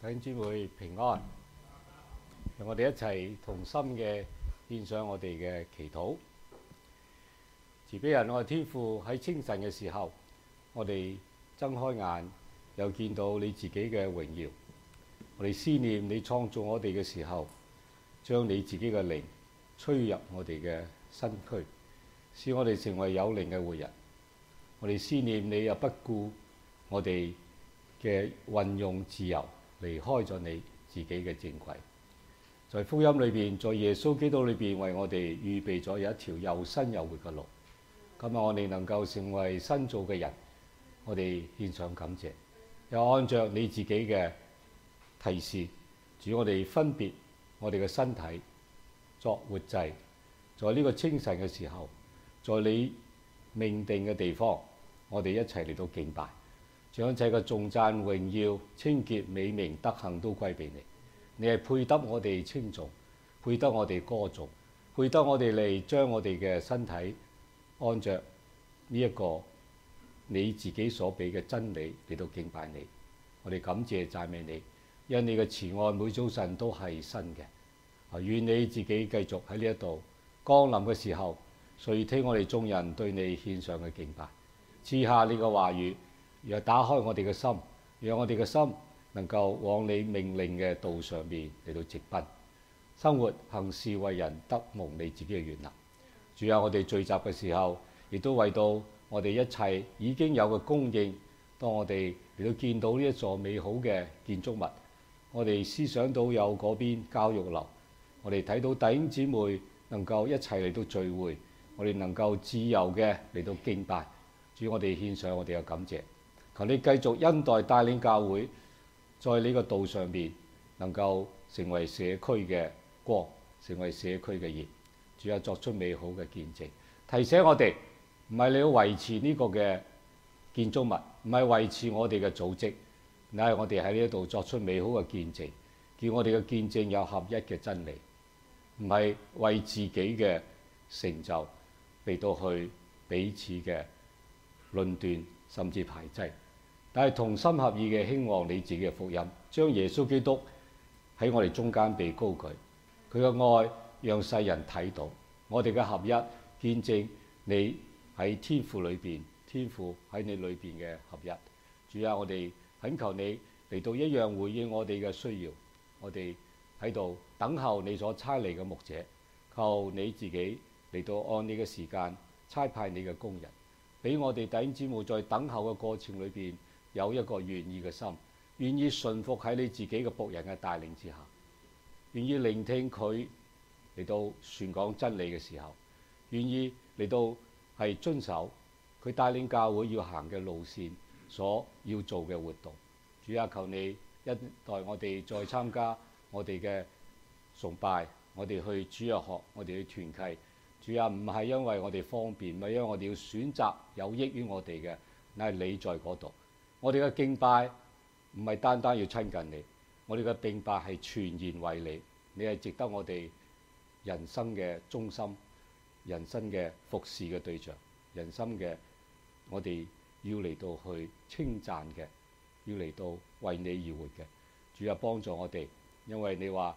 弟兄姊妹平安，讓我哋一齊同心嘅獻上我哋嘅祈禱。慈悲人，我哋天父，喺清晨嘅時候，我哋睜開眼，又見到你自己嘅榮耀。我哋思念你創造我哋嘅時候，將你自己嘅靈吹入我哋嘅身軀，使我哋成為有靈嘅活人。我哋思念你又不顧我哋嘅運用自由，離開咗你自己嘅正軌。在福音裏邊，在耶穌基督裏邊，為我哋預備咗有一條又新又活嘅路。今日我哋能夠成為新造嘅人，我哋獻上感謝，又按照你自己嘅提示，主，我哋分別我哋嘅身體作活祭，在呢個清晨嘅時候，在你命定嘅地方，我哋一齊嚟到敬拜，將一切嘅頌讚、榮耀、清潔、美名、德行都歸俾你。你係配得我哋稱頌，配得我哋歌頌，配得我哋嚟將我哋嘅身體按着呢一個你自己所俾嘅真理嚟到敬拜你。我哋感謝讚美你，因你嘅慈愛每早晨都係新嘅。願你自己繼續喺呢一度降臨嘅時候，垂聽我哋眾人對你獻上嘅敬拜，賜下你嘅話語，又打開我哋嘅心，讓我哋嘅心能夠往你命令嘅道上面嚟到直奔，生活行事為人得蒙你自己嘅悅納。主啊，我哋聚集嘅時候，亦都為到我哋一切已經有嘅供應。當我哋嚟到見到呢一座美好嘅建築物，我哋思想到有嗰邊教育樓，我哋睇到弟兄姊妹能夠一齊嚟到聚會，我哋能夠自由嘅嚟到敬拜。主，我哋獻上我哋嘅感謝，求你繼續恩待帶領教會，在呢個道上面能夠成為社區嘅光，成為社區嘅熱。主啊，作出美好嘅見證，提醒我哋唔係你要維持呢個嘅建築物，唔係維持我哋嘅組織，乃係我哋喺呢一度作出美好嘅見證，叫我哋嘅見證有合一嘅真理，唔係為自己嘅成就嚟到去彼此嘅論斷甚至排擠，但係同心合意嘅興旺你自己嘅福音，將耶穌基督喺我哋中間被高舉，佢嘅愛讓世人睇到我哋嘅合一，見證你喺天父裏邊，天父喺你裏邊嘅合一。主啊，我哋懇求你嚟到一樣回應我哋嘅需要，我哋喺度等候你所差嚟嘅牧者，求你自己嚟到按你嘅時間差派你嘅工人，俾我哋弟兄姊妹在等候嘅過程裏邊有一個願意嘅心，願意順服喺你自己嘅僕人嘅帶領之下，願意聆聽佢嚟到傳講真理嘅時候，願意嚟到係遵守佢帶領教會要行嘅路線所要做嘅活動。主啊，求你一代我哋再參加我哋嘅崇拜，我哋去主日學，我哋去團契。主啊，唔係因為我哋方便，唔係因為我哋要選擇有益於我哋嘅，乃係你在嗰度。我哋嘅敬拜唔係單單要親近你，我哋嘅敬拜係全然為你。你係值得我哋人生嘅中心，人生嘅服侍嘅對象，人生嘅我哋要嚟到去稱讚嘅，要嚟到為你而活嘅。主啊，幫助我哋，因為你話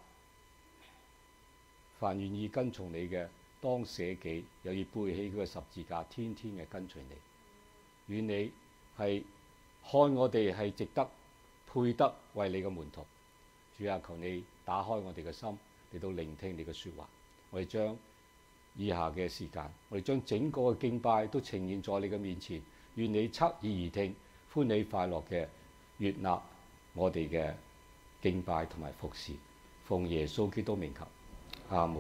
凡願意跟從你嘅，當捨己，又要背起佢嘅十字架，天天嘅跟隨你。願你係看我哋係值得配得為你嘅門徒。主啊，求你打開我哋嘅心嚟到聆聽你嘅説話。我哋將以下嘅時間，我哋將整個嘅敬拜都呈現在你嘅面前。願你側耳而聽，歡喜快樂嘅悅納我哋嘅敬拜同埋服侍。奉耶穌基督名求，阿門。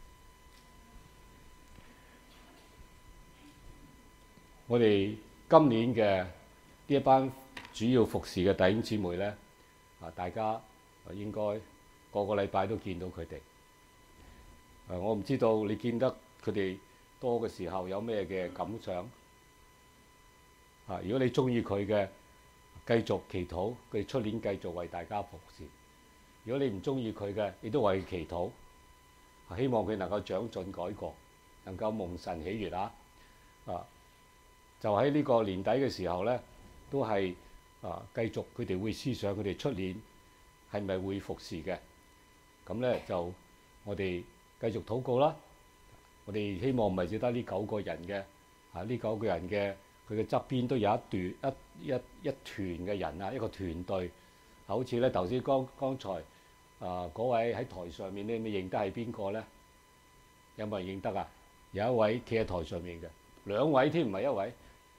我哋今年嘅呢一班主要服侍嘅弟兄姊妹咧，大家應該個個禮拜都見到佢哋。我唔知道你見得佢哋多嘅時候有咩嘅感想。如果你中意佢嘅，繼續祈禱，佢哋出年繼續為大家服侍。如果你唔中意佢嘅，亦都為佢祈禱，希望佢能夠長進改過，能夠蒙神喜悅啊！就喺呢個年底嘅時候咧，都係繼續佢哋會思想佢哋出年係咪會服侍嘅？咁咧就我哋繼續禱告啦。我哋希望唔係只得呢9個人嘅，呢9個人嘅佢嘅側邊都有一團嘅人啊，一個團隊。好似咧頭先剛才嗰位喺台上面咧，你認得係邊個咧？有冇人認得啊？有一位企喺台上面嘅，2位添，唔係1位。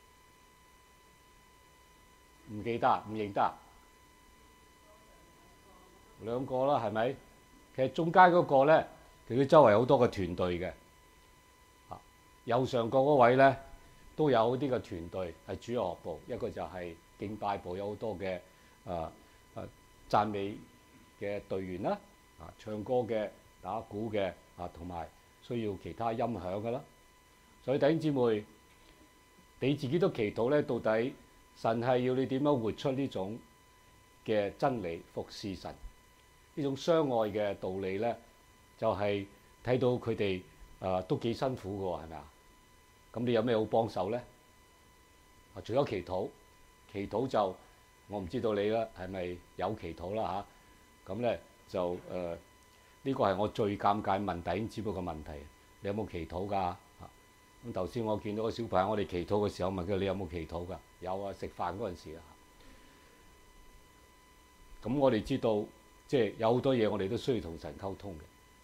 唔記得，唔認得。2個啦，係咪？其實中間嗰個咧，佢周圍好多個團隊嘅。右上角嗰位咧都有啲個團隊係主日學部，一個就係敬拜部，有好多嘅讚美嘅隊員啦，唱歌嘅、打鼓嘅同埋需要其他音響嘅啦。所以弟兄姊妹，你自己都祈禱咧，到底神係要你點樣活出呢種嘅真理，服侍神呢種相愛嘅道理咧，就係睇到佢哋都幾辛苦嘅喎，係咪啊？咁你有咩好幫手咧？除咗祈禱，祈禱就我唔知道你啦，係咪有祈禱啦嚇？咁咧就呢個係我最尷尬問弟兄姊妹嘅問題，你有冇祈禱㗎？咁頭先我見到個小朋友，我哋祈禱嘅時候問佢：你有冇祈禱㗎？有啊，食飯嗰陣時啊。咁我哋知道，即係有好多嘢我哋都需要同神溝通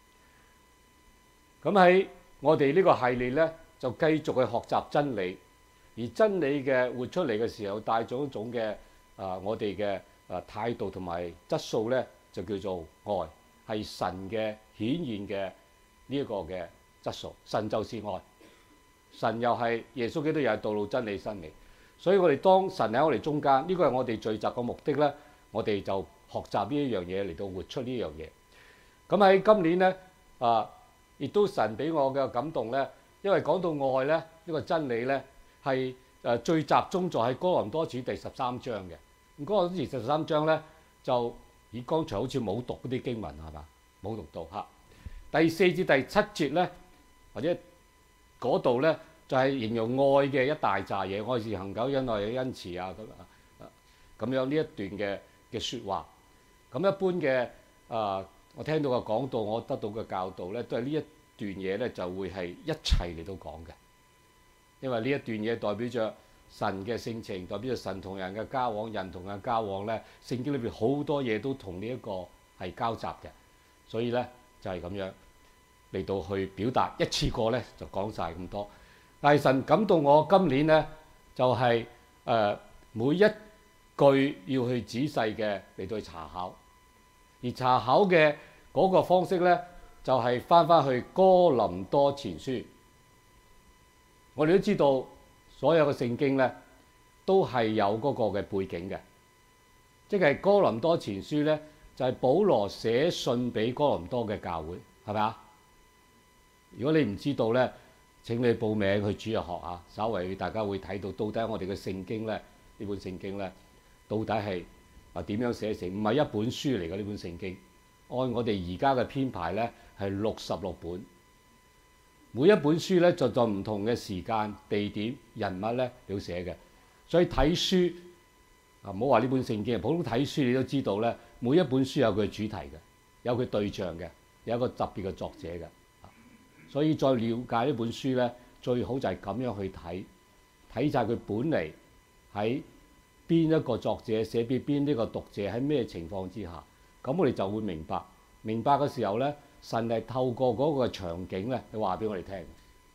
嘅。咁喺我哋呢個系列咧，就繼續去學習真理，而真理嘅活出嚟嘅時候，帶咗一種嘅我哋嘅態度同埋質素咧，就叫做愛，係神嘅顯現嘅呢一個嘅質素。神就是愛，神又係耶穌基督，又係道路真理生命。所以我哋當神喺我哋中間，呢個係我哋聚集嘅目的咧，我哋就學習呢一樣嘢嚟到活出呢樣嘢。咁喺今年咧亦都神俾我嘅感動咧，因為講到愛咧，呢個真理咧係最集中在喺哥林多前第13章嘅。咁哥林多前13章咧就以剛才好似冇讀嗰啲經文係嘛，冇讀到嚇。第4至第7節咧，或者嗰度咧就係形容愛嘅一大紮嘢，愛是恒久忍耐嘅恩慈啊咁樣呢一段嘅説話。咁一般嘅我聽到嘅講道，我得到嘅教導咧，都係呢一段嘢咧就會係一齊嚟到講嘅，因為呢一段嘢代表着神嘅性情，代表着神同人嘅交往，人同人交往咧，聖經裏邊好多嘢都同呢一個係交集嘅，所以咧就係咁樣嚟到去表達，一次過咧就講晒咁多。但係神感動我今年咧，就係每一句要去仔細嘅嚟到去查考，而查考嘅嗰個方式咧，就係翻去哥林多前書。我哋都知道所有嘅聖經咧都係有嗰個嘅背景嘅，即係哥林多前書咧就係保羅寫信俾哥林多嘅教會，係咪啊？如果你唔知道咧，請你報名去主日學啊，稍為大家會睇到底我哋嘅聖經咧，呢本聖經咧到底係點樣寫成？唔係一本書嚟嘅，呢本聖經，按我哋而家嘅編排咧係66本。每一本書咧就在唔同嘅時間、地點、人物咧要寫嘅，所以睇書唔好話呢本聖經，普通睇書你都知道咧，每一本書有佢主題嘅，有佢對象嘅，有一個特別嘅作者嘅，所以再了解呢本書咧，最好就係咁樣去睇晒佢本嚟喺邊一個作者寫俾邊一個讀者，喺咩情況之下，咁我哋就會明白嘅時候咧。神係透過嗰個場景咧，你話俾我哋聽。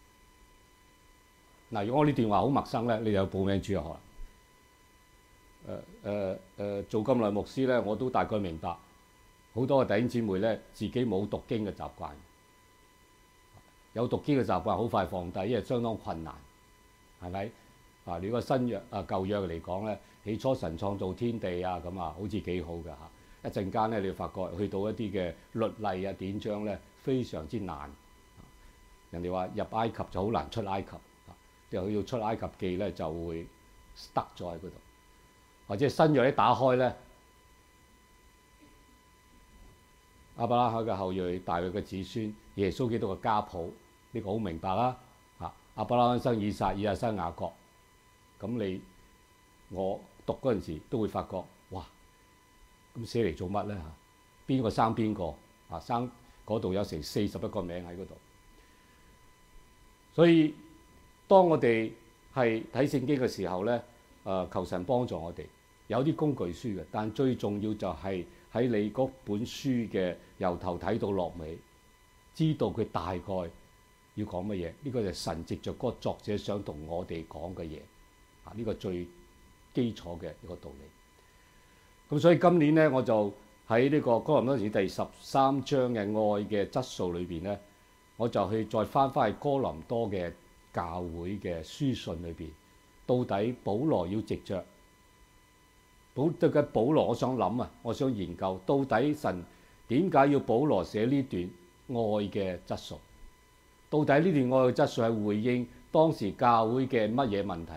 嗱，如果我呢段話好陌生咧，你就有報名主日學啦。做咁耐牧師咧，我都大概明白好多嘅弟兄姊妹咧，自己冇讀經嘅習慣，有讀經嘅習慣好快放低，因為相當困難，係咪？如果新約舊約嚟講咧，起初神創造天地啊，咁好似幾好㗎嚇。一陣間咧，你會發覺去到一啲嘅律例啊、典章咧，非常之難。人哋話入埃及就好難出埃及，又去到出埃及記咧就會 stuck 咗喺嗰度。或者新約一打開咧，亞伯拉罕嘅後裔、大衛嘅子孫、耶穌基督嘅家譜，呢個好明白啦。亞伯拉罕生以撒，以撒生雅各。咁我讀嗰陣時都會發覺，哇！ 咁寫嚟做乜咧嚇？邊個生邊個啊？生嗰度有成41個名喺嗰度。所以當我哋係睇聖經嘅時候咧，求神幫助我哋有啲工具書嘅，但最重要就係喺你嗰本書嘅由頭睇到落尾，知道佢大概要講乜嘢。呢個就係神藉著嗰個作者想同我哋講嘅嘢啊！呢個最基礎嘅一個道理。咁所以今年咧，我就喺呢個哥林多前書第13章嘅愛嘅質素裏邊咧，我就去再翻去哥林多嘅教會嘅書信裏邊，到底保羅要藉著對嘅保羅，我想諗啊，我想研究到底神點解要保羅寫呢段愛嘅質素？到底呢段愛嘅質素係回應當時教會嘅乜嘢問題？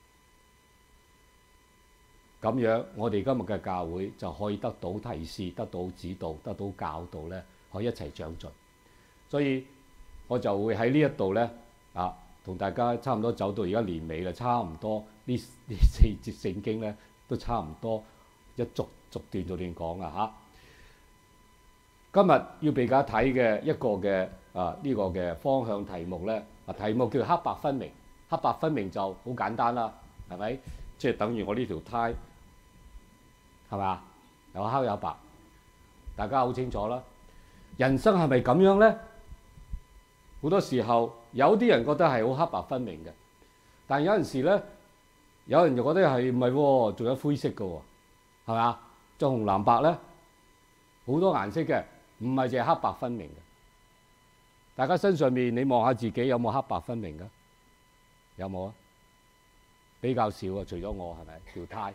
咁樣我哋今日嘅教會就可以得到提示、得到指導、得到教導咧，可以一齊長進。所以我就會喺呢一度咧同大家差唔多走到而家年尾啦，差唔多呢4節聖經咧都差唔多一逐段講啊嚇。今日要俾大家睇嘅一個嘅呢個嘅方向題目咧，題目叫黑白分明。黑白分明就好簡單啦，係咪？即係等於我呢條呔係咪？有黑有白，大家好清楚啦。人生係咪咁樣咧？好多時候有啲人覺得係好黑白分明嘅，但有陣時咧，有人就覺得係唔係喎，仲有灰色嘅喎，係咪？就紅藍白咧，好多顏色嘅，唔係淨係黑白分明嘅。大家身上面你望下自己有冇黑白分明嘅？有冇啊？比較少啊，除咗我係咪？條呔。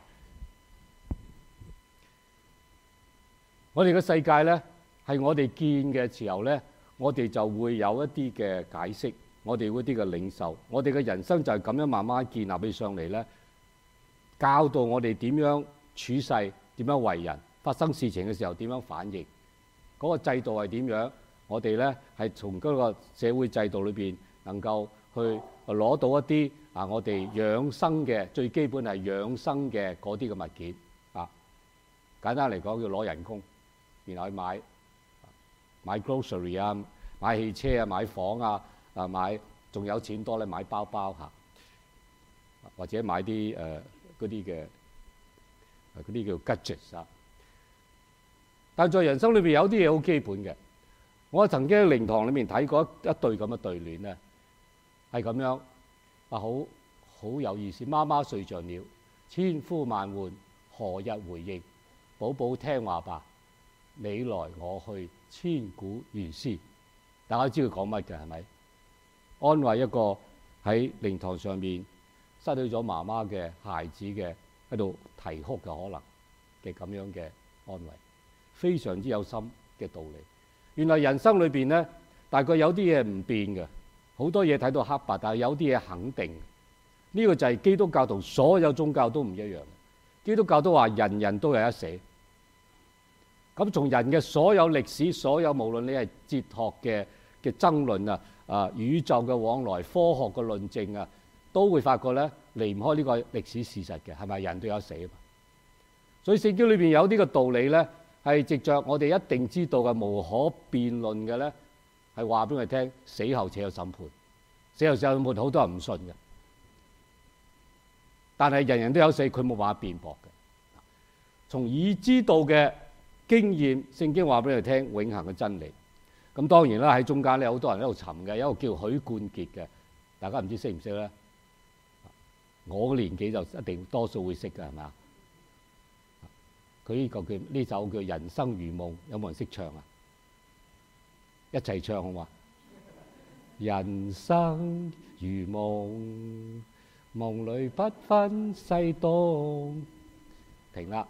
我哋嘅世界咧，係我哋見嘅時候咧，我哋就會有一啲嘅解釋，我哋嗰啲嘅領受，我哋嘅人生就係咁樣慢慢建立起上嚟咧，教導我哋點樣處世，點樣為人，發生事情嘅時候點樣反應，嗰個制度係點樣，我哋咧係從嗰個社會制度裏邊能夠去攞到一啲我哋養生嘅最基本係養生嘅嗰啲嘅物件啊。簡單嚟講叫攞人工，然後去買 grocery 啊，買汽車啊，買房啊，買仲有錢多咧買包包嚇，或者買啲嗰啲嘅嗰啲叫 gadgets 啊。但在人生裏邊有啲嘢好基本嘅。我曾經喺靈堂裏面睇過一對咁嘅對聯咧，係咁樣好有意思。媽媽睡着了，千呼萬喚何日回應？寶寶聽話吧，你來我去，千古如斯。大家知佢講乜嘅係咪？安慰一個喺靈堂上面失去咗媽媽嘅孩子嘅喺度啼哭嘅可能嘅咁樣嘅安慰，非常之有心嘅道理。原來人生裏邊咧，大概有啲嘢唔變嘅，好多嘢睇到黑白，但係有啲嘢肯定。呢個就係基督教同所有宗教都唔一樣。基督教都話人人都有一死。咁從人嘅所有歷史，所有無論你係哲學嘅爭論宇宙嘅往來、科學嘅論證啊，都會發覺咧離唔開呢個歷史事實嘅，係咪？人都有死啊嘛。所以聖經裏邊有啲嘅道理咧，係藉着我哋一定知道嘅無可辯論嘅咧，係話俾我哋聽，死後且有審判。死後且有審判，好多人唔信嘅。但係人人都有死，佢冇辦法辯駁嘅。從已知道嘅經驗，聖經話俾你聽永恆嘅真理。咁當然啦，喺中間咧，好多人喺度尋嘅，有一個叫許冠傑嘅，大家唔知識唔識咧？我嘅年紀就一定多數會識嘅，係咪啊？佢呢個叫呢首叫《人生如夢》，有冇人識唱啊？一齊唱好嘛？人生如夢，夢裏不分西東。停啦！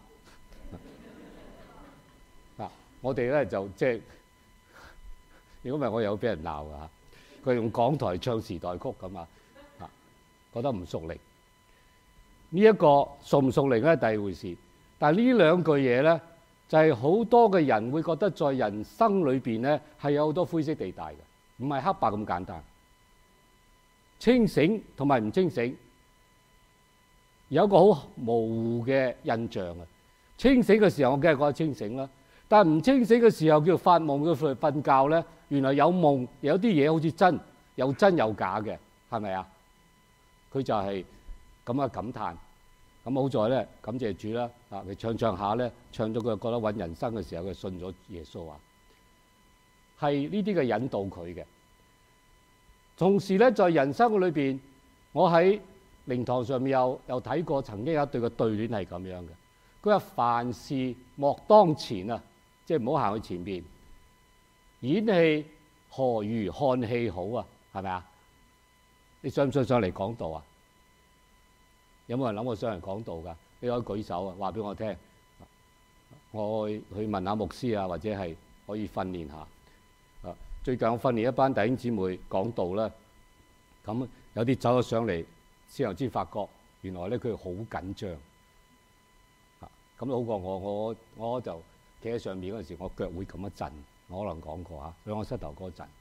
我哋咧就即係，如果唔係我又俾人鬧㗎嚇。佢用港台唱時代曲咁啊，覺得唔屬靈。呢一個屬唔屬靈咧，第二回事。但係呢兩句嘢咧，就係好多嘅人會覺得在人生裏邊咧係有好多灰色地帶嘅，唔係黑白咁簡單。清醒同埋唔清醒，有一個好模糊嘅印象啊。 清醒嘅時候我梗係覺得清醒啦，但係唔清醒嘅時候叫發夢叫瞓覺咧，原來有夢有啲嘢好似真有假嘅，係咪啊？佢就係咁嘅感嘆。咁好在咧，感謝主啦！佢唱下咧，唱到佢覺得揾人生嘅時候，佢信咗耶穌啊，係呢啲嘅引導佢嘅。同時咧，在人生嘅裏邊，我喺靈堂上面有睇過，曾經有一對嘅對聯係咁樣嘅。佢話：凡事莫當前啊，即係唔好行去前面。演戲何如看戲好啊？係咪啊？你想唔想上嚟講道啊？有冇人諗過上嚟講道㗎？你可以舉手啊，話俾我聽。我去問下牧師啊，或者係可以訓練下。最近我訓練一班弟兄姊妹講道啦，咁有啲走咗上嚟，之後先發覺原來咧佢好緊張。咁好過我就企喺上面嗰陣時，我腳會咁一震。我可能講過嚇，兩個膝頭哥震。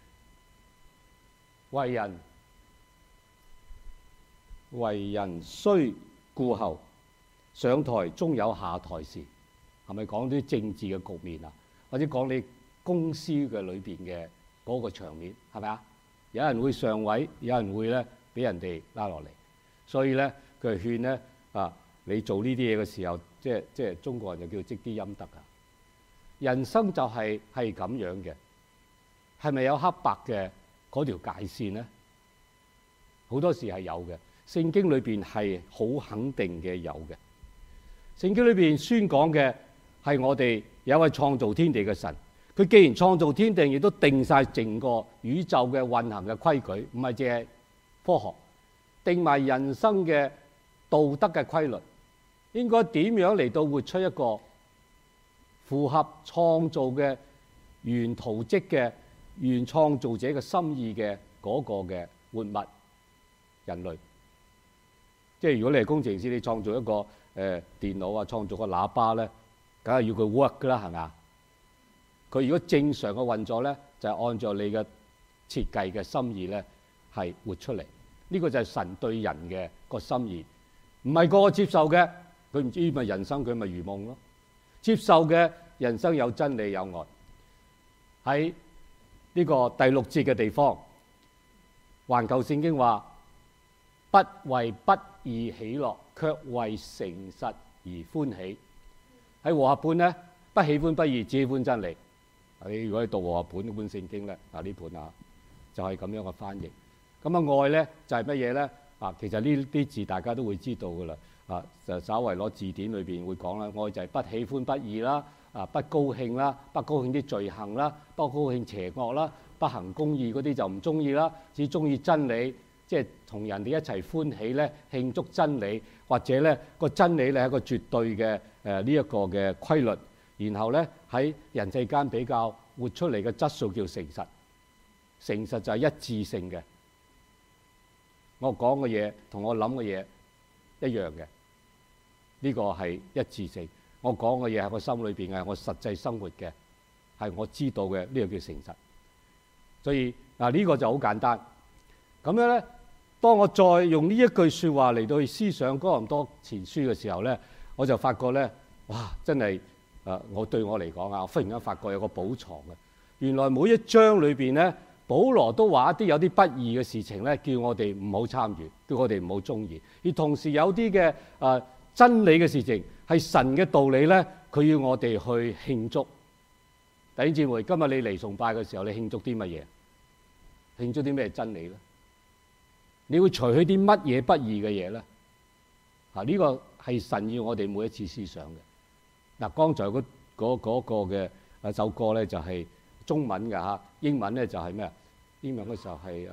為人須顧後，上台終有下台時。係咪講啲政治嘅局面啊？或者講你公司嘅裏邊嘅嗰個場面係咪啊？有人會上位，有人會咧俾人哋拉落嚟。所以咧，佢係勸咧你做呢啲嘢嘅時候，即係中國人就叫積啲陰德啊。人生就係咁樣嘅，係咪有黑白嘅嗰條界線咧？好多時係有嘅。聖經裏邊係好肯定嘅有嘅。聖經裏邊宣講嘅係我哋有一位創造天地嘅神，佢既然創造天地，亦都定晒整個宇宙嘅運行嘅規矩，唔係淨係科學，定埋人生嘅道德嘅規律，應該點樣嚟到活出一個符合創造嘅原圖則嘅原創造者嘅心意嘅嗰個嘅活物人類。即係如果你係工程師，你創造一個電腦啊，創造個喇叭咧，梗係要佢 work 㗎啦，係咪啊？佢如果正常嘅運作咧，就係按照你嘅設計嘅心意咧，係活出嚟。呢個就係神對人嘅個心意，唔係個個接受嘅，佢唔知咪人生佢咪如夢咯。接受嘅人生有真理有愛。喺呢個第6節嘅地方，環球聖經話：不為不義喜樂，卻為誠實而歡喜。喺和合本咧，不喜歡不義，只喜歡真理。你如果你讀和合本呢本聖經咧，呢本就係咁樣嘅翻譯。咁愛咧就係乜嘢咧？其實呢啲字大家都會知道噶啦。就稍為攞字典裏邊會講啦。愛就係不喜歡不義啦，不高興啦，不高興啲罪行啦，不高興邪惡啦，不行公義嗰啲就唔中意啦，只中意真理。即係同人哋一齊歡喜咧，慶祝真理，或者咧個真理咧係一個絕對嘅呢一個嘅規律，然後咧喺人世間比較活出嚟嘅質素叫誠實。誠實就係一致性嘅，我講嘅嘢同我諗嘅嘢一樣嘅，呢個係一致性。我講嘅嘢係我心裏邊嘅，我實際生活嘅係我知道嘅，呢個叫誠實。所以呢個就好簡單。咁樣咧，當我再用呢一句説話嚟到去思想哥林多前書嘅時候咧，我就發覺咧，哇！真係我對我嚟講我忽然間發覺有個寶藏嘅。原來每一章裏邊咧，保羅都話一啲有啲不義嘅事情咧，叫我哋唔好參與，叫我哋唔好中意。而同時有啲嘅真理嘅事情係神嘅道理咧，佢要我哋去慶祝。弟兄姊妹，今日你嚟崇拜嘅時候，你慶祝啲乜嘢？慶祝啲咩真理咧？你會除去啲乜嘢不義嘅嘢咧？呢個係神要我哋每一次思想嘅。剛才嗰個嘅首歌咧就係中文嘅，英文咧就係咩啊？英文嘅時候係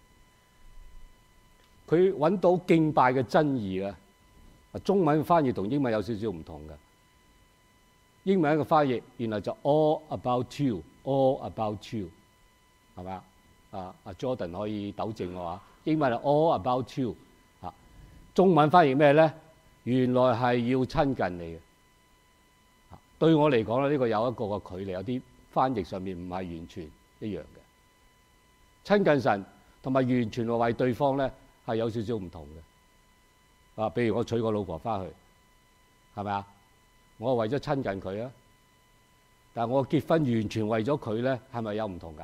佢揾到敬拜嘅真義啦。中文翻譯同英文有少少唔同嘅。英文嘅翻譯原來就 all about you，all about you， 係咪啊？Jordan 可以糾正我話。英文係 all about you， 中文翻譯咩咧？原來係要親近你嘅。對我嚟講咧，呢個有一個嘅距離，有啲翻譯上面唔係完全一樣嘅。親近神同埋完全為對方咧係有少少唔同嘅。譬如我娶個老婆翻去，係咪啊？ 我係為咗親近佢啊，但係我結婚完全為咗佢咧，係咪有唔同㗎？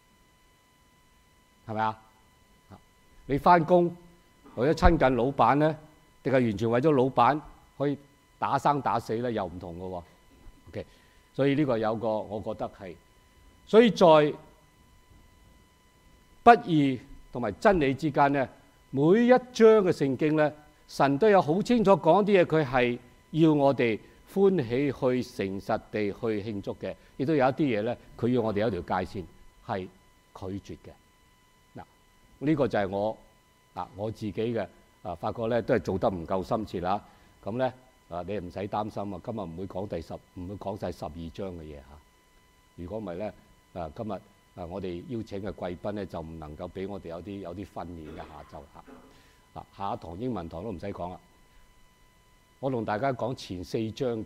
係咪啊？你翻工為咗親近老闆咧，定係完全為咗老闆可以打生打死咧，又唔同㗎喎。OK， 所以呢個有個我覺得係，所以在不義同埋真理之間咧，每一章嘅聖經咧，神都有好清楚講啲嘢，佢係要我哋歡喜去誠實地去慶祝嘅，亦都有一啲嘢咧，佢要我哋有一條界線係拒絕嘅。嗱，呢個就係我自己嘅發覺咧，都係做得唔夠深切啦。咁咧你唔使擔心啊，今日唔會講唔會講晒12章嘅嘢嚇。如果唔係咧今日我哋邀請嘅貴賓咧，就唔能夠俾我哋有啲訓練嘅下晝嚇。下一堂英文堂都唔使講啦。我同大家講前4章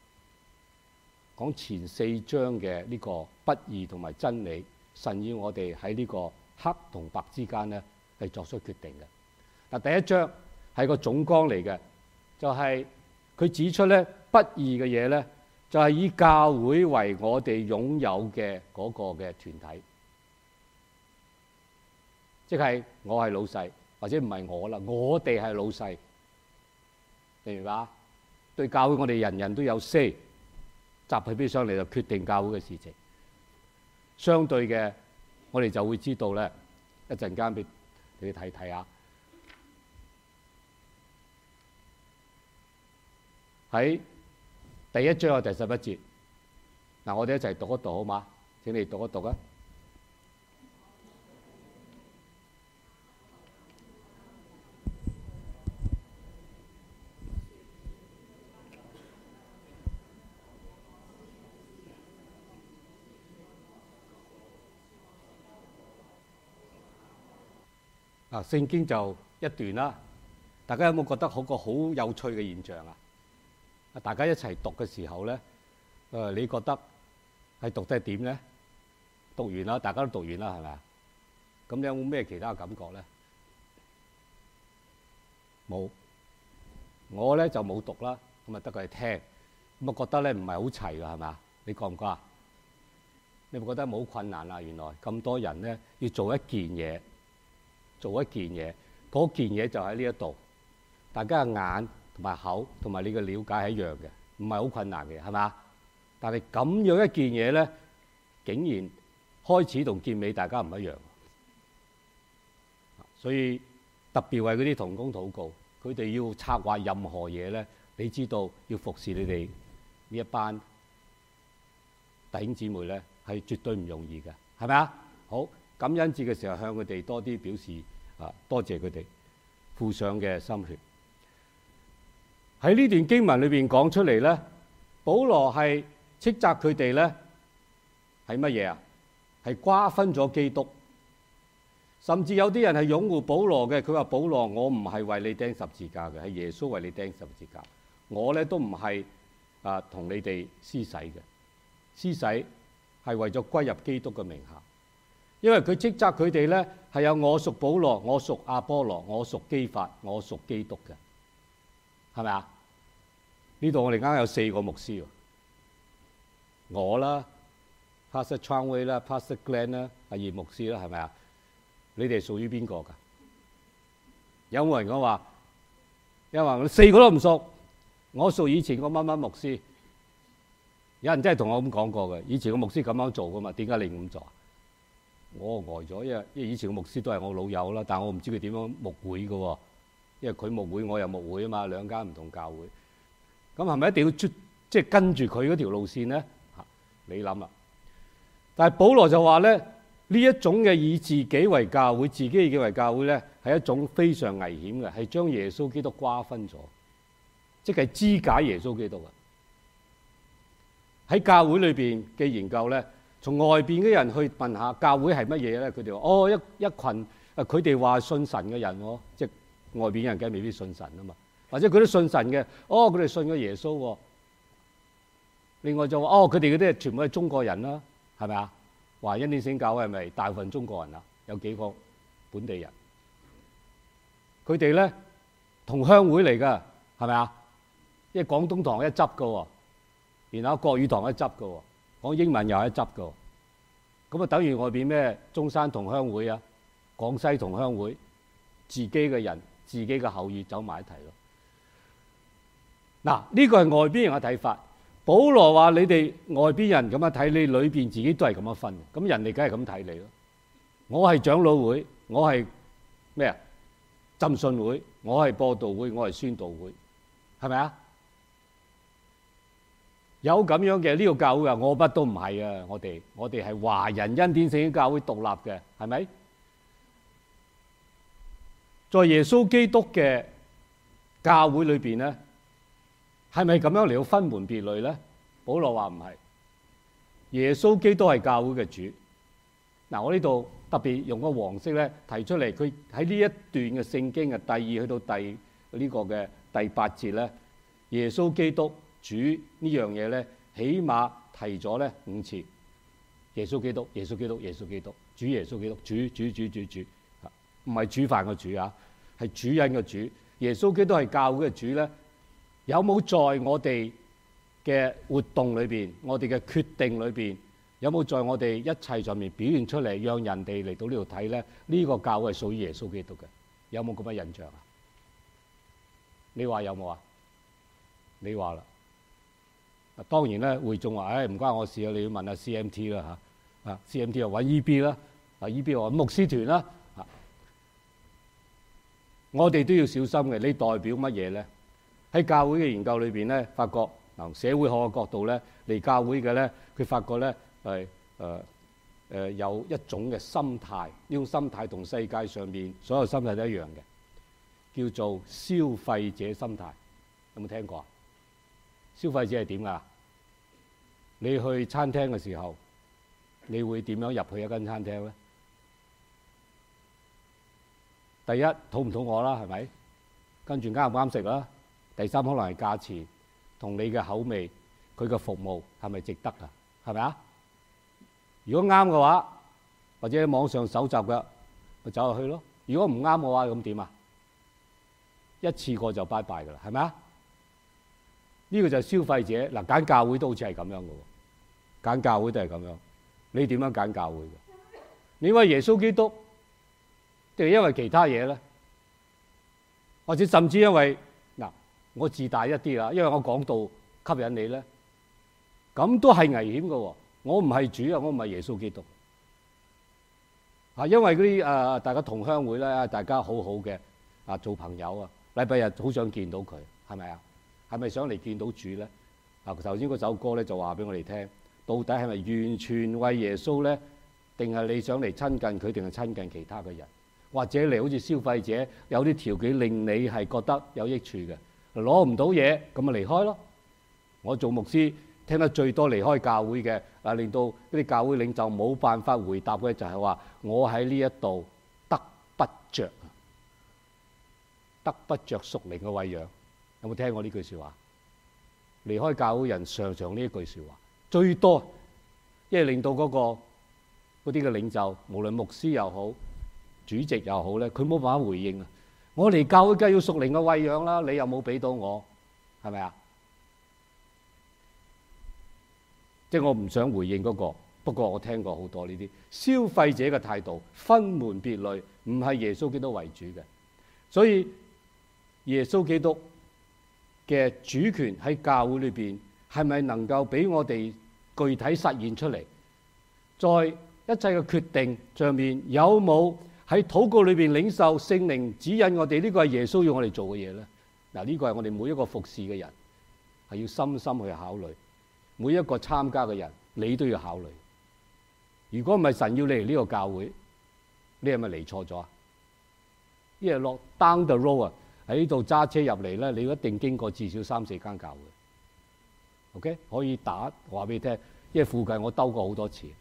嘅呢個不義同埋真理，神要我哋喺呢個黑同白之間咧係作出決定嘅。嗱，第一章係個總綱嚟嘅，就係佢指出咧不義嘅嘢咧，就係以教會為我哋擁有嘅嗰個嘅團體，即係我係老細，或者唔係我啦，我哋係老細。明唔明白？對教會我哋人人都有 say， 集起上嚟就決定教會嘅事情。相對嘅，我哋就會知道咧，一陣間俾你哋睇下。喺第1章嘅第11節，嗱，我哋一齊讀一讀好嗎？請你讀一讀啊！聖經就一段啦，大家有冇覺得好有趣嘅現象啊？大家一齊讀嘅時候咧，你覺得係讀得係點咧？讀完啦，大家都讀完啦，係咪啊？咁你有冇咩其他感覺咧？冇，我咧就冇讀啦，咁啊得佢係聽，咁啊覺得咧唔係好齊㗎，係咪啊？你覺唔覺啊？你咪覺得冇困難啊？原來咁多人咧要做一件嘢。嗰件嘢就喺呢一度，大家嘅眼同埋口同埋你嘅了解係一樣嘅，唔係好困難嘅，係嘛？但係咁樣一件嘢咧，竟然開始同結尾大家唔一樣，所以特別為嗰啲同工禱告，佢哋要策劃任何嘢咧，你知道要服侍你哋呢一班弟兄姊妹咧，係絕對唔容易嘅，係咪啊？好，感恩節嘅時候向佢哋多啲表示多謝佢哋付上嘅心血。喺呢段經文裏邊講出嚟咧，保羅係斥責佢哋咧係乜嘢啊？係瓜分咗基督，甚至有啲人係擁護保羅嘅。佢話保羅，我唔係為你釘十字架嘅，係耶穌為你釘十字架。我咧都唔係同你哋施洗嘅，施洗係為咗歸入基督嘅名下。因為佢斥責佢哋咧係有我屬保羅，我屬亞波羅，我屬基法，我屬基督嘅，係咪啊？呢度我哋啱啱有4個牧師喎，我啦 ，Pastor Changwei 啦 ，Pastor Glenn 啦，阿葉牧師啦，係咪啊？你哋屬於邊個㗎？有冇人講話？有人話我4個都唔屬，我屬以前個乜乜牧師。有人真係同我咁講過嘅，以前個牧師咁樣做㗎嘛？點解你咁做啊？我呆咗，因為以前個牧師都係我老友啦，但我唔知佢點樣牧會嘅喎，因為佢牧會我又牧會啊嘛，兩間唔同教會，咁係咪一定要即係跟住佢嗰條路線咧？你諗啦。但係保羅就話咧，呢一種嘅以自己為教會、自己嘅為教會咧，係一種非常危險嘅，係將耶穌基督瓜分咗，即係肢解耶穌基督啊！喺教會裏邊嘅研究咧。從外邊嘅人去問下教會係乜嘢咧？佢哋話：一群佢哋話信神嘅人喎，即係外邊人梗係未必信神啊嘛。或者佢都信神嘅，佢哋信咗耶穌喎。另外就話：佢哋嗰啲全部係中國人啦，係咪啊？話恩典聖教會係咪大部分中國人啊？有幾個本地人？佢哋咧同鄉會嚟㗎，係咪啊？因為廣東堂一執㗎喎， 然後國語堂一執嘅喎，講英文又一執嘅喎，咁啊等於外邊咩中山同鄉會啊、廣西同鄉會，自己嘅人、自己嘅口語走埋一齊咯。嗱，呢個係外邊人嘅睇法。保羅話：你哋外邊人咁樣睇，你裏邊自己都係咁樣分，咁人哋梗係咁睇你咯。我係長老會，我係咩啊？浸信會，我係播道會，我係宣道會，係咪啊？有咁樣嘅呢個教會啊，我乜都唔係啊！我哋係華人恩典聖經教會獨立嘅，係咪？在耶穌基督嘅教會裏邊咧，係咪咁樣嚟到分門別類咧？保羅話唔係，耶穌基督係教會嘅主。嗱，我呢度特別用個黃色咧提出嚟，佢喺呢一段嘅聖經嘅第2去到第呢個嘅第8節咧，耶穌基督主呢樣嘢咧，起碼提咗咧5次。耶穌基督，耶穌基督，耶穌基督，主耶穌基督，主，唔係煮飯嘅主啊，係主人嘅主。耶穌基督係教會嘅主咧，有冇在我哋嘅活動裏邊，我哋嘅決定裏邊，有冇在我哋一切上面表現出嚟，讓人哋嚟到呢度睇咧？呢個教會係屬於耶穌基督嘅，有冇咁嘅印象啊？你話有冇啊？你話啦。當然咧，會眾話：唔關我事啊！你要問下 CMT 啦嚇，CMT 又揾 EB 啦，EB 又揾牧師團啦嚇。我哋都要小心嘅。你代表乜嘢咧？喺教會嘅研究裏邊咧，發覺嗱，社會學嘅角度咧，嚟教會嘅咧，佢發覺咧係有一種嘅心態，呢種心態同世界上面所有心態都一樣嘅，叫做消費者心態。有冇聽過啊？消費者係點㗎？你去餐廳嘅時候，你會點樣入去一間餐廳咧？第一，肚唔肚餓啦，係咪？跟住啱唔啱食啦？第三，可能係價錢同你嘅口味，佢嘅服務係咪值得啊？係咪啊？如果啱嘅話，或者喺網上搜集嘅，咪走入去咯。如果唔啱嘅話，咁點啊？一次過就拜拜㗎啦，係咪啊？呢個就係消費者嗱，揀教會都好似係咁樣嘅喎，揀教會都係咁樣。你點樣揀教會嘅？你因為耶穌基督，定係因為其他嘢咧？或者甚至因為嗱，我自大一啲啦，因為我講道吸引你咧，咁都係危險嘅喎。我唔係主啊，我唔係耶穌基督啊，因為嗰啲大家同鄉會咧，大家好好嘅做朋友啊，禮拜日好想見到佢，係咪啊？係咪想嚟見到主咧？頭先嗰首歌咧就話俾我哋聽，到底係咪完全為耶穌咧？定係你想嚟親近佢，定係親近其他嘅人？或者你好似消費者有啲條件令你係覺得有益處嘅，攞唔到嘢咁咪離開咯。我做牧師聽得最多離開教會嘅令到嗰啲教會領袖冇辦法回答嘅就係話：我喺呢一度得不着，得不着屬靈嘅餵養。有冇聽過呢句説話？離開教會人常常呢一句説話最多，因為令到嗰啲嘅領袖，無論牧師又好、主席又好咧，佢冇辦法回應啊！我嚟教會梗係要屬靈嘅餵養啦，你又冇俾到我，係咪啊？即係我唔想回應嗰個，不過我聽過好多呢啲消費者嘅態度，分門別類，唔係耶穌基督為主嘅，所以耶穌基督嘅主權喺教會裏邊係咪能夠俾我哋具體實現出嚟？在一切嘅決定上面有冇喺禱告裏邊領受聖靈指引我哋？呢個係耶穌要我哋做嘅嘢咧。嗱，呢個係我哋每一個服侍嘅人係要深深去考慮。每一個參加嘅人，你都要考慮。如果唔係神要你嚟呢個教會，你係咪嚟錯咗啊？因為落 down the road 啊，喺呢度揸車入嚟咧，你一定經過至少3-4間教會。OK， 可以打話俾你聽，因為附近我兜過好多次，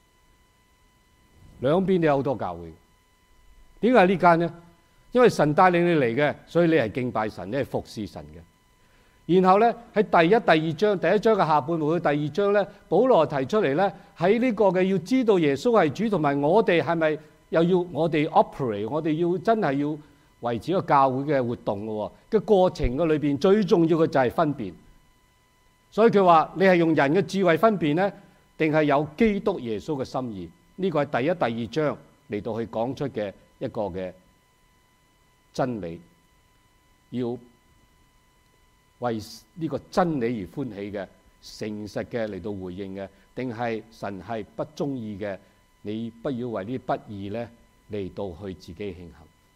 兩邊都有好多教會。點解呢間呢？因為神帶領你嚟嘅，所以你係敬拜神，你係服侍神嘅。然後咧喺第一章嘅下半部，第二章咧，保羅提出嚟咧，喺呢個嘅要知道耶穌係主，同埋我哋係咪又要我哋 operate， 我哋要真係要維持一個教會嘅活動嘅過程嘅裏邊，最重要嘅就係分辨所以佢話你係用人嘅智慧分辨呢，定係有基督耶穌嘅心意？呢個係第一、第二章嚟到去講出嘅一個嘅真理，要為呢個真理而歡喜嘅、誠實嘅嚟到回應嘅，定係神係不中意嘅？你不要為呢啲不義呢嚟到去自己慶幸。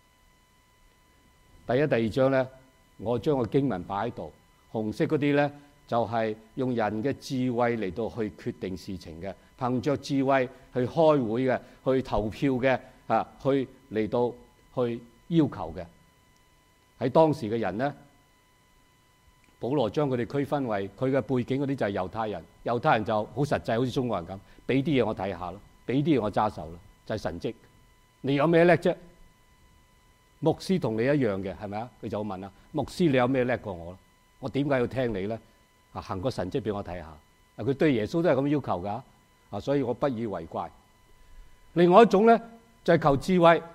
第一、第二章呢，我將個經文擺喺度，紅色嗰啲呢，就係用人嘅智慧嚟到去決定事情嘅，憑着智慧去開會嘅，去投票嘅，去嚟到去要求嘅。喺當時嘅人呢，保羅將佢哋區分為佢嘅背景嗰啲就係猶太人，猶太人就好實際，好似中國人咁，俾啲嘢我睇下咯，俾啲嘢我揸手咯，就係神蹟。你有咩叻啫？牧師同你一樣嘅，係咪啊？佢就問啦：牧師你有咩叻過我咯？我點解要聽你咧？行個神蹟俾我睇下。佢對耶穌都係咁要求㗎。所以我不以為怪。另外一種咧就係求智慧。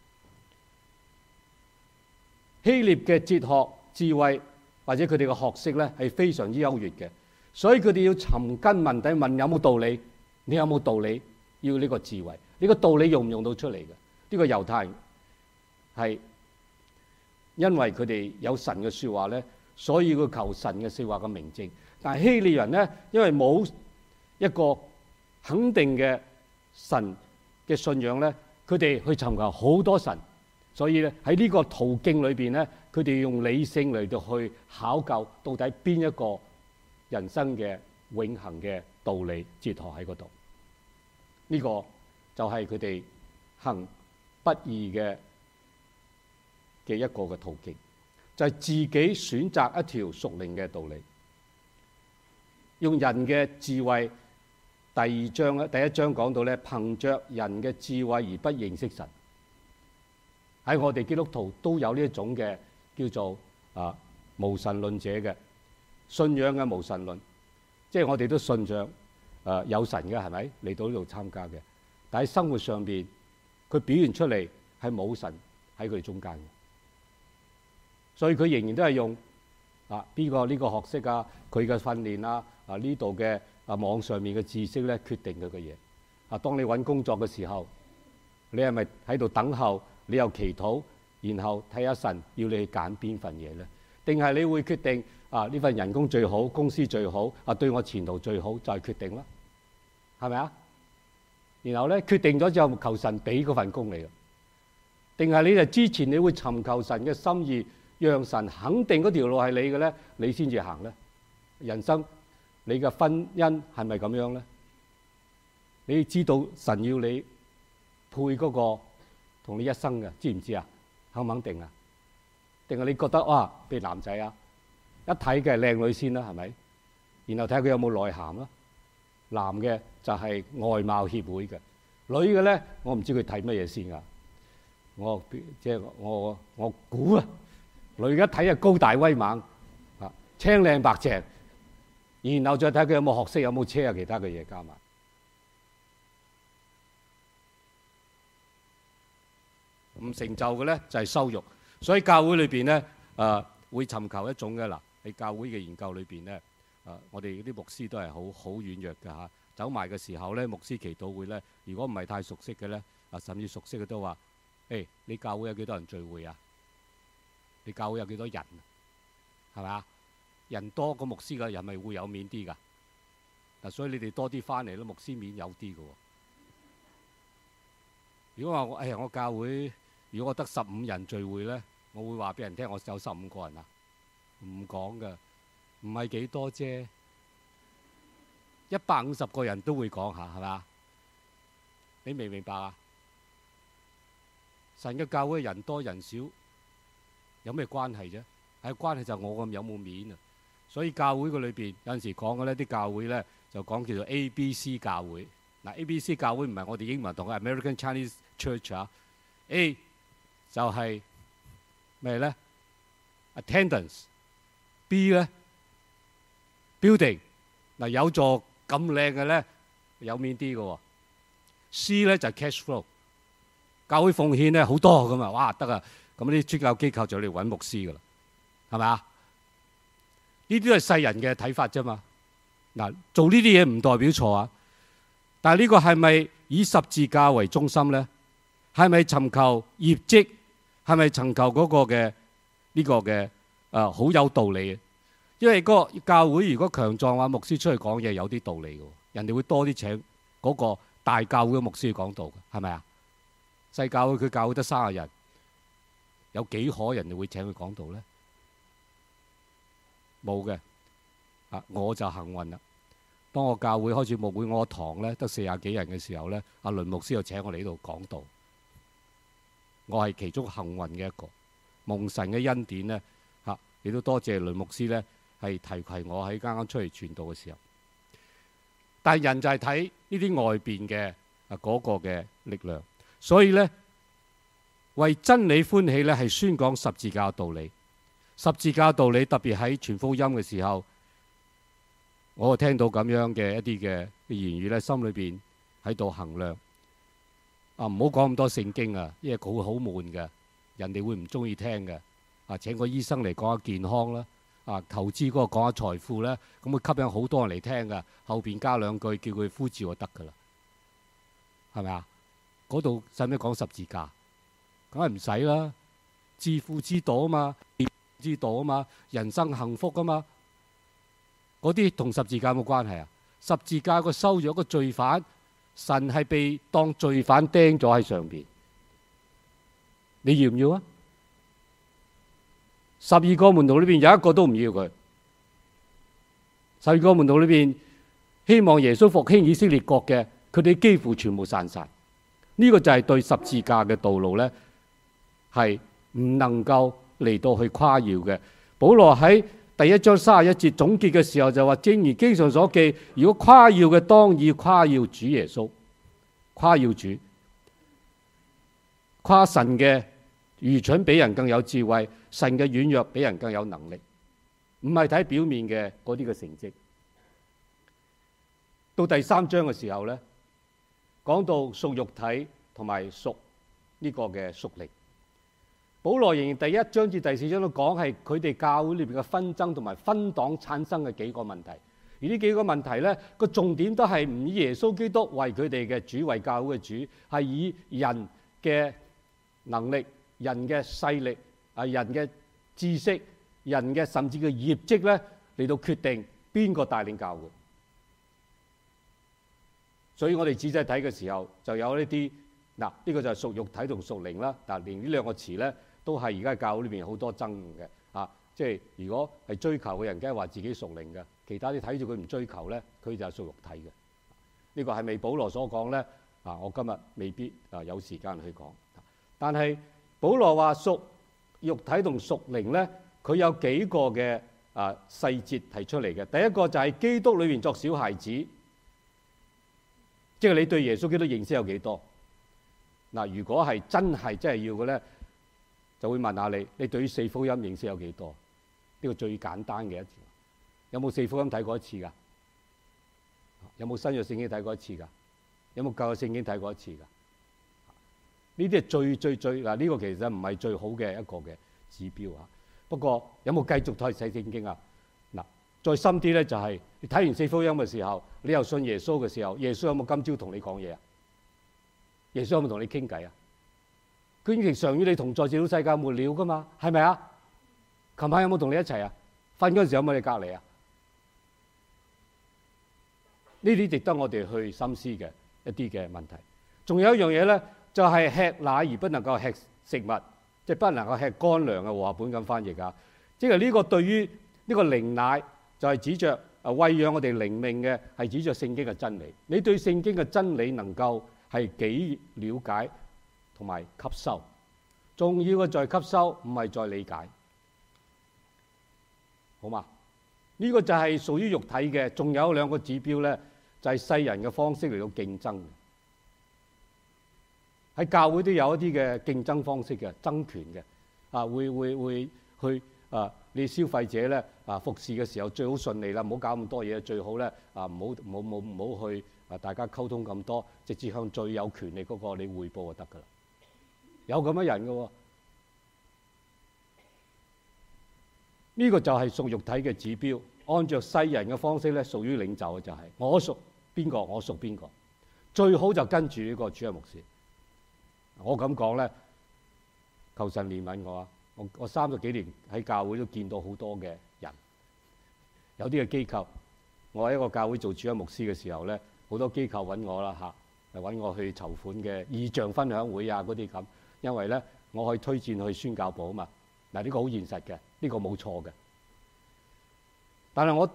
希臘嘅哲學智慧或者佢哋嘅學識咧係非常之優越嘅，所以佢哋要尋根問底，問有冇道理？你有冇道理？要呢個智慧，呢個道理用唔用到出嚟嘅？呢個猶太人係因為佢哋有神嘅説話咧，所以佢求神嘅説話嘅明證。但係希臘人咧，因為冇一個肯定嘅神嘅信仰咧，佢哋去尋求好多神，所以咧喺呢個途徑裏邊咧，佢哋用理性嚟到去考究到底邊一個人生嘅永恆嘅道理哲學喺嗰度。呢個就係佢哋行不義嘅一個嘅途徑，就係自己選擇一條屬靈嘅道理，用人嘅智慧。第二章咧，第一章講到咧，憑着人嘅智慧而不認識神。喺我哋基督徒都有呢一種嘅叫做無神論者嘅信仰嘅無神論，即係我哋都信着有神嘅，係咪嚟到呢度參加嘅？但喺生活上邊，佢表現出嚟係冇神喺佢哋中間嘅，所以佢仍然都係用邊個呢個學識啊，佢嘅訓練啊，呢度嘅網上面嘅知識咧，決定佢嘅嘢。當你揾工作嘅時候，你係咪喺度等候？你又祈禱，然後睇下神要你去揀邊份嘢咧？定係你會決定呢份人工最好，公司最好，對我前途最好，就係決定啦，係咪啊？然後咧決定咗之後，求神俾嗰份工你。定係你就之前你會尋求神嘅心意，讓神肯定嗰條路係你嘅咧，你先至行咧。人生你嘅婚姻係咪咁樣咧？你知道神要你配嗰個同你一生嘅，知唔知啊？肯唔肯定啊？定係你覺得譬如男仔一睇嘅係靚女先啦，係咪？然後睇下佢有冇內涵啦。男嘅就係外貌協會嘅，女嘅咧我唔知佢睇乜嘢先㗎。我估女嘅一睇就高大威猛青靚白淨，然後再睇佢有冇學識，有冇車啊，其他嘅嘢加埋。唔成就嘅咧就係羞辱，所以教會裏邊咧會尋求一種嘅喺教會嘅研究裏邊咧我哋啲牧師都係好軟弱嘅嚇。走埋嘅時候咧，牧師祈禱會咧，如果唔係太熟悉嘅咧甚至熟悉嘅都話：你教會有幾多人聚會啊？你教會有幾多人？係咪啊？人多個牧師嘅人咪會有面啲㗎。所以你哋多啲翻嚟咯，牧師面有啲嘅。如果話我教會，如果我得15人聚會咧，我會話俾人聽我有15個人啊，唔講㗎，唔係幾多啫，150個人都會講下，係嘛？你明唔明白啊？神嘅教會人多人少有咩關係啫？係關係就我咁有冇面啊！所以教會嘅裏邊有陣時講嘅呢啲教會咧就講叫做 ABC 教會。ABC 教會唔係我哋英文同嘅 American Chinese Church 啊。A 就係咩咧 ？Attendance。B 咧 Building。有座咁靚嘅咧有面啲嘅喎。C 咧就係 cash flow。教會奉獻咧好多咁啊，哇得啊！咁啲宗教機構就嚟揾牧師噶啦，係咪啊？呢啲都係世人嘅睇法啫嘛。 嗱，做呢啲嘢唔代表錯啊，但係呢個係咪以十字架為中心呢？係咪尋求業績？係咪尋求嗰個嘅呢個嘅好有道理？因為個教會如果強壯話，牧師出去講嘢有啲道理嘅，人哋會多啲請嗰個大教會嘅牧師去講道嘅，係咪啊？細教會佢教會得30人，有幾可人哋會請佢講道呢？冇嘅。我就幸運啦。當我教會開始牧會，我堂咧得40幾人嘅時候咧，阿倫牧師就請我嚟呢度講道。我係其中幸運嘅一個，蒙神嘅恩典咧嚇，亦都多謝倫牧師咧係提攜我喺啱啱出嚟傳道嘅時候。但係人就係睇呢啲外邊嘅嗰個嘅力量，所以咧為真理歡喜咧係宣講十字架嘅道理。十字架嘅道理特別喺傳福音嘅時候，我聽到咁樣嘅一啲嘅言語咧，心裏邊喺度衡量。唔好講咁多聖經啊，因為佢會好悶嘅，人哋會唔中意聽嘅。請個醫生嚟講下健康啦，投資嗰個講下財富咧，咁會吸引好多人嚟聽噶。後邊加兩句叫佢呼召就得噶啦，係咪啊？嗰度使唔使講十字架？梗係唔使啦，致富之道啊嘛，之道啊嘛，人生幸福啊嘛，嗰啲同十字架有冇關係啊？十字架個收咗個罪犯。神係被當罪犯釘咗喺上邊，你要唔要啊？12個門徒裏邊有一個都唔要佢。12個門徒裏邊希望耶穌復興以色列國嘅，佢哋幾乎全部散晒。呢個就係對十字架嘅道路咧，係唔能夠嚟到去誇耀嘅。保羅喺第1章31節總結嘅時候就話，正如經上所記，如果誇耀嘅，當以誇耀主耶穌，誇耀主，誇神嘅愚蠢比人更有智慧，神嘅軟弱比人更有能力，唔係睇表面嘅嗰啲嘅成績。到第3章嘅時候咧，講到屬肉體同埋屬呢個嘅屬靈。保羅仍然第1章至第4章都講係佢哋教會裏邊嘅紛爭同埋分黨產生嘅幾個問題，而呢幾個問題咧個重點都係唔以耶穌基督為佢哋嘅主，為教會嘅主，係以人嘅能力、人嘅勢力、人嘅知識、人嘅甚至嘅業績咧嚟到決定邊個帶領教會。所以我哋仔細睇嘅時候就有呢啲嗱，呢個就係屬肉體同屬靈啦。嗱，連呢兩個詞咧。都係而家教會裏邊好多爭嘅，即係如果係追求嘅人，梗係話自己屬靈嘅；其他啲睇住佢唔追求咧，佢就係屬肉體嘅。呢個係咪保羅所講咧？我今日未必有時間去講。但係保羅話屬肉體同屬靈咧，佢有幾個嘅細節提出嚟嘅。第一個就係基督裏邊作小孩子，即係你對耶穌基督認識有幾多？嗱，如果係真係要嘅咧，就會問下你對於4福音認識有幾多？呢個最簡單嘅一條。有冇4福音睇過一次㗎？有冇新約聖經睇過一次㗎？有冇舊約聖經睇過一次㗎？呢啲係最嗱，呢個其實唔係最好嘅一個嘅指標啊。不過有冇繼續睇聖經啊？嗱，再深啲咧就係你睇完4福音嘅時候，你又信耶穌嘅時候，耶穌有冇今朝同你講嘢啊？耶穌有冇同你傾偈啊？佢應承常與你同在，直到世界末了噶嘛，係咪啊？琴晚有冇同你一齊啊？瞓嗰陣時有冇你隔離啊？呢啲值得我哋去深思嘅一啲嘅問題。仲有一樣嘢咧，就係吃奶而不能夠吃食物，即係不能夠吃乾糧嘅和合本咁翻譯啊。即係呢個對於呢個靈奶就係指著餵養我哋靈命嘅，係指著聖經嘅真理。你對聖經嘅真理能夠係幾了解同埋吸收，重要嘅在吸收，唔係在理解，好嘛？呢個就係屬於肉體嘅。仲有2個指標咧，就係世人嘅方式嚟到競爭。喺教會都有一啲嘅競爭方式嘅，爭權嘅，會去你消費者咧服侍嘅時候最好順利啦，唔好搞咁多嘢，最好咧唔好去大家溝通咁多，直接向最有權力嗰個你匯報就得噶啦。有咁嘅人嘅喎，呢個就係屬肉體嘅指標。 按照世人嘅方式咧，屬於領袖嘅就係我屬邊個，我屬邊個，最好就跟住呢個主任牧師。我咁講咧，求神憐憫我啊！我30幾年喺教會都見到好多嘅人，有啲嘅機構，我喺一個教會做主任牧師嘅時候咧，好多機構揾我啦嚇，揾我去籌款嘅異象分享會啊嗰啲咁，因為咧我可以推薦去宣教部啊嘛。嗱，呢個好現實嘅，呢個冇錯嘅。但係我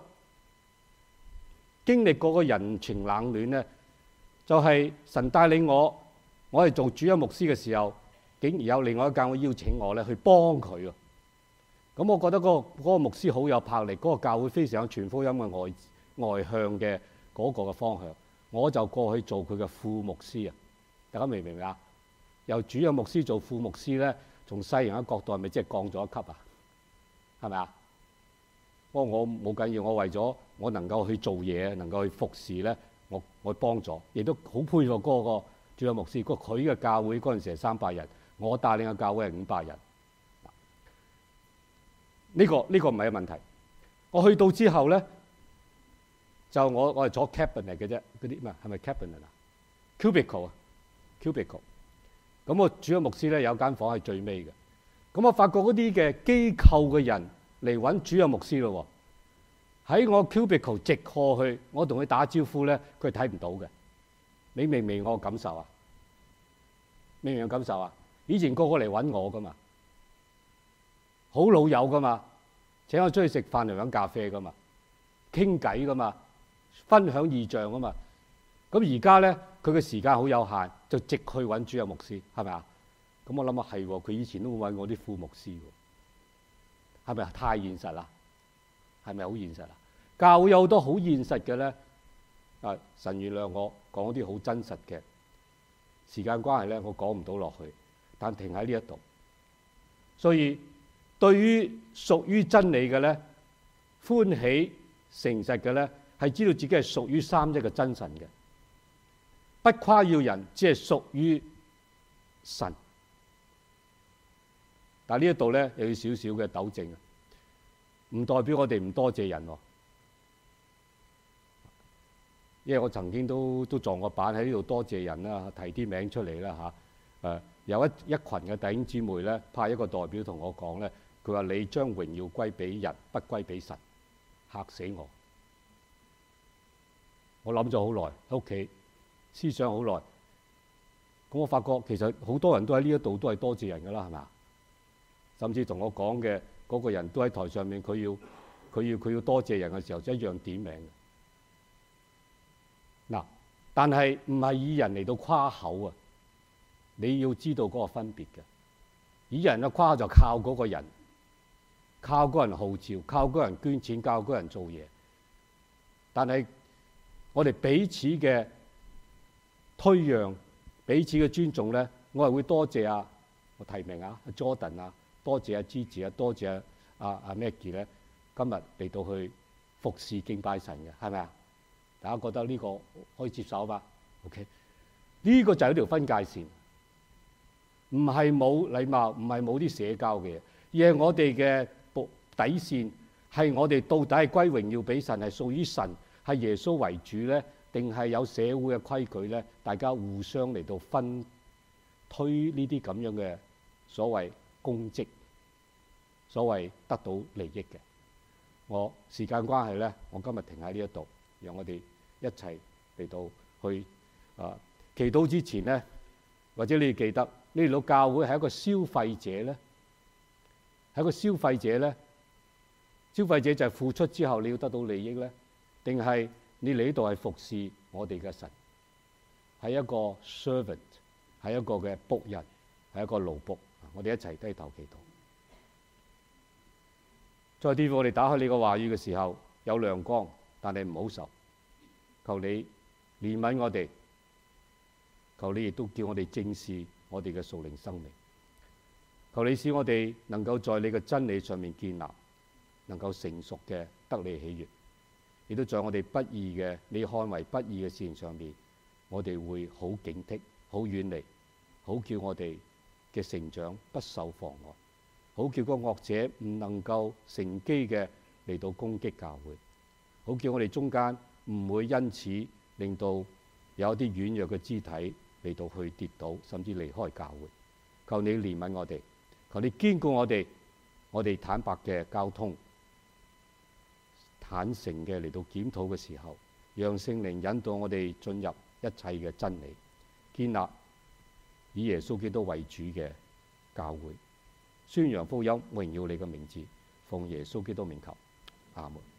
經歷過個人情冷暖咧，就係神帶領我係做主任牧師嘅時候，竟然有另外一間會邀請我咧去幫佢啊。咁我覺得嗰個牧師好有魄力，嗰個教會非常有傳福音嘅外向嘅嗰個嘅方向，我就過去做佢嘅副牧師啊。大家明唔明啊？由主任牧師做副牧師咧，從世人嘅角度係咪即係降咗一級啊？係咪啊？不過我冇緊要，我為咗我能夠去做嘢，能夠去服侍咧，我幫助，亦都好佩服嗰個主任牧師。佢嘅教會嗰陣時係300人，我帶領嘅教會係500人。呢個唔係問題。我去到之後咧，就我係坐 cabinet 嘅啫，嗰啲咩係咪 cabinet 啊 ？cubicle 啊 cubicle。咁我主任牧師咧有間房係最尾嘅。咁我發覺嗰啲嘅機構嘅人嚟揾主任牧師咯喎，喺我 cubicle 直過去，我同佢打招呼咧，佢睇唔到嘅。你明唔明我感受啊？明唔明我感受啊？以前個個嚟揾我噶嘛，好老友噶嘛，請我出去食飯嚟飲咖啡噶嘛，傾偈噶嘛，分享異象噶嘛。咁而家咧，佢嘅時間好有限，就直去揾主任牧師，係咪啊？咁我諗啊係喎，佢以前都會揾我啲副牧師喎，係咪啊？太現實啦，係咪好現實啊？教會有好多好現實嘅咧，神原諒我講啲好真實嘅，時間關係咧，我講唔到落去，但停喺呢一度。所以對於屬於真理嘅咧，歡喜誠實嘅咧，係知道自己係屬於三一嘅真神嘅，不誇耀人，只係屬於神。但係呢一度咧，又要少少嘅糾正啊，唔代表我哋唔多謝人喎。因為我曾經都撞過板喺呢度多謝人啦，提啲名出嚟啦嚇。有一群嘅弟兄姊妹咧，派一個代表同我講咧，佢話你將榮耀歸俾人，不歸俾神，嚇死我！我諗咗好耐喺屋企思想好耐，咁我發覺其實好多人都喺呢一度都係多謝人㗎啦，係咪？甚至同我講嘅嗰個人都喺台上面，佢要多謝人嘅時候，一樣點名嗱。但係唔係以人嚟到誇口啊？你要知道嗰個分別嘅。以人嘅誇就靠嗰個人，靠嗰個人號召，靠嗰個人捐錢，靠嗰個人做嘢。但係我哋彼此嘅推讓、彼此嘅尊重咧，我係會多謝啊，我提名啊，阿 Jordan 啊。多謝阿 Gigi 啊，多謝阿 Maggie 咧，今日嚟到去服侍敬拜神嘅，係咪啊？大家覺得呢個可以接受嘛 ？OK， 呢個就係一條分界線，唔係冇禮貌，唔係冇啲社交嘅嘢，而係我哋嘅底線係我哋到底係歸榮耀俾神，係屬於神，係耶穌為主咧，定係有社會嘅規矩咧？大家互相嚟到推呢啲咁樣嘅所謂公職，所謂得到利益嘅。我時間關係咧，我今日停喺呢一度，讓我哋一齊嚟到去祈禱之前咧，或者你哋記得，你嚟到教會係一個消費者咧，係一個消費者咧。消費者就係付出之後你要得到利益咧，定係你嚟呢度係服侍我哋嘅神，係一個 servant， 係一個嘅僕人，係一個奴僕。我哋一齊低頭祈禱。在天父，我哋打開你個話語嘅時候有亮光，但係唔好受。求你憐憫我哋，求你亦都叫我哋正視我哋嘅屬靈生命。求你使我哋能夠在你嘅真理上面建立，能夠成熟嘅得你喜悅，亦都在我哋不義嘅你看為不義嘅事情上面，我哋會好警惕、好遠離，好叫我哋嘅成長不受妨礙，好叫個惡者唔能夠乘機嘅嚟到攻擊教會，好叫我哋中間唔會因此令到有啲軟弱嘅肢體嚟到去跌倒，甚至離開教會。求你憐憫我哋，求你堅固我哋坦白嘅交通，坦誠嘅嚟到檢討嘅時候，讓聖靈引導我哋進入一切嘅真理，建立以耶穌基督為主嘅教會，宣揚福音，榮耀你嘅名字，奉耶穌基督名求，阿門。